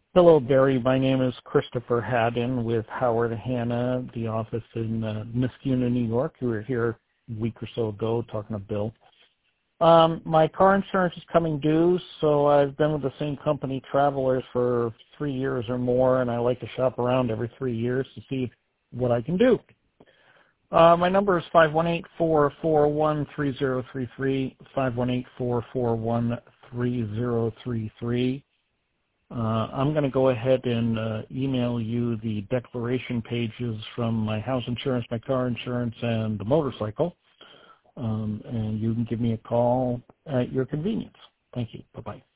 Hello, Barry. My name is Christopher Haddon with Howard Hanna, the office in Niskuna, New York. We were here a week or so ago talking to Bill. My car insurance is coming due, so I've been with the same company, Travelers, for 3 years or more, and I like to shop around every 3 years to see what I can do. My number is 518-441-3033, 518-441-3033. I'm going to go ahead and email you the declaration pages from my house insurance, my car insurance, and the motorcycle. And you can give me a call at your convenience. Thank you. Bye-bye.